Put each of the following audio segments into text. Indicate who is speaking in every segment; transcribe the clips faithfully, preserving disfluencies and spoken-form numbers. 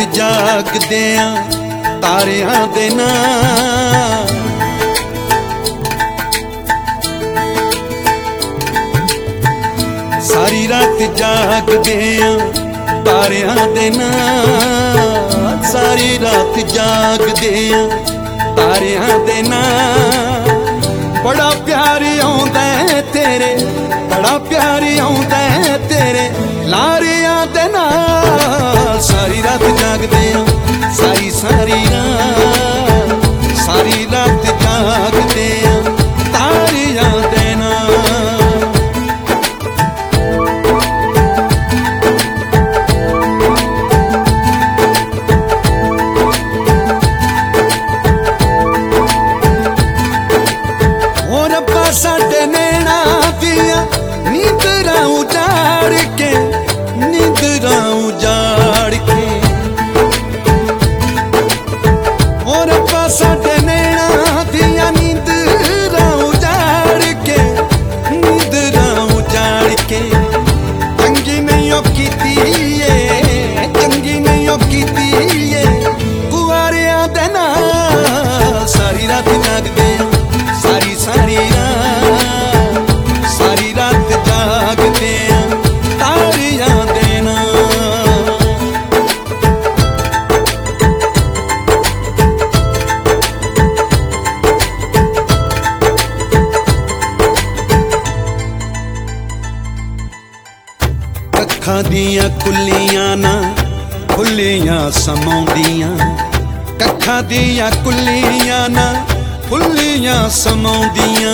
Speaker 1: जागदे आ तारियां दे नाल। सारी रात जागदे आ तारियां दे नाल। सारी रात जागदे आ तारियां दे नाल। बड़ा प्यार आउंदा है तेरे, बड़ा प्यार आउंदा है तेरे लारियां दे नाल। सारी रात जागदे आ सारी सारी रात, सारी रात जागदे आ तारियां दे नाल। साडे नैना दिया नींदरां उजाड़ के, नींदरां उजाड़ के और रब्बा साडे नैना दिया नींदरां उजाड़ के, नींदरां उजाड़ के। चंगी नहीं ओ कीती ए, चंगी नहीं ओ कीती ए कुआरियां दे नाल। सारी रात जागदे सारी सारी रात, सारी रात जागदे आ तारियां दे नाल। कक्खां दियां कुल्लियां ना खुल्लियां समाउंदियां, कक्खां दियां कुल्लियां ना खुल्लियां समाउंदियां।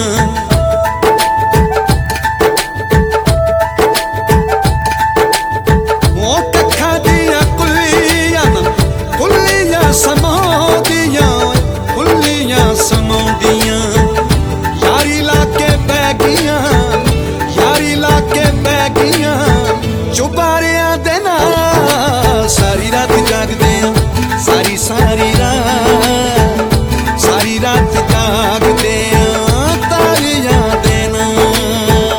Speaker 1: ओ कक्खां दियां कुल्लियां खुल्लियां समाउंदियां, खुल्लियां समाउंदियां। यारी लाके बह गियां, यारी लाके बह गियां चुबारियां दे नाल। सारी रात जागदे आ सारी सारी रात, सारी रात जागदे आ तारियां दे नाल।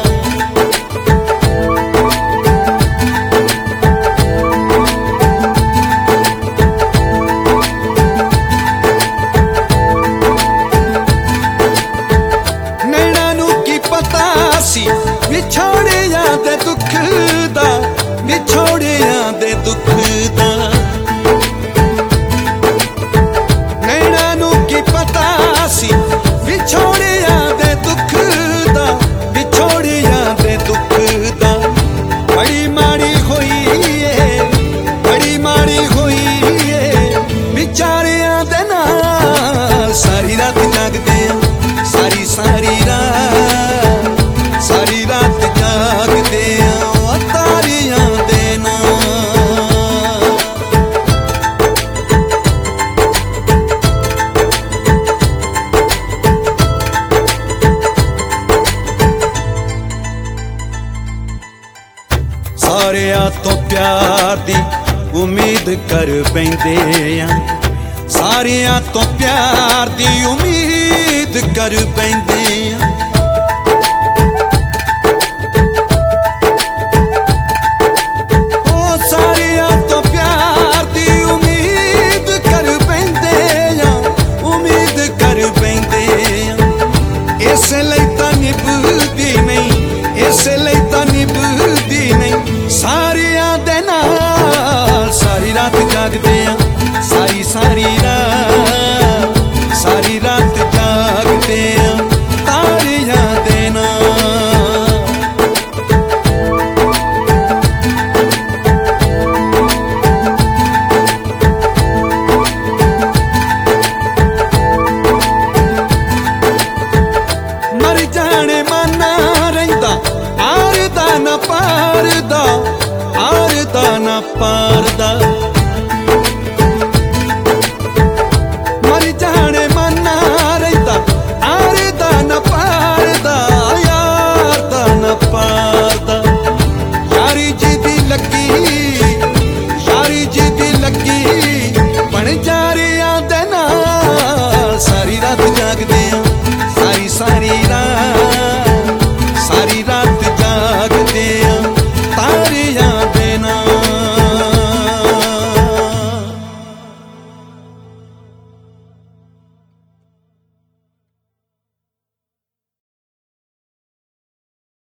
Speaker 1: नैना नू की पता सी विछोड़ियां दे दुख दा, विछोड़ियां दे दुख दा। विछोड़ियां दे दुख दा, विछोड़ियां दे दुख दा। बड़ी माड़ी होई है, बड़ी माड़ी होई है बिचारियां दे नाल। सारी रात जागदे आ सारी सारी रात, सारी रात जागदे आ तारियां दे नाल। सारियां तो प्यार दी उम्मीद कर पैंदे आ, सारियां तो प्यार दी उम्मीद कर पैंदे आ।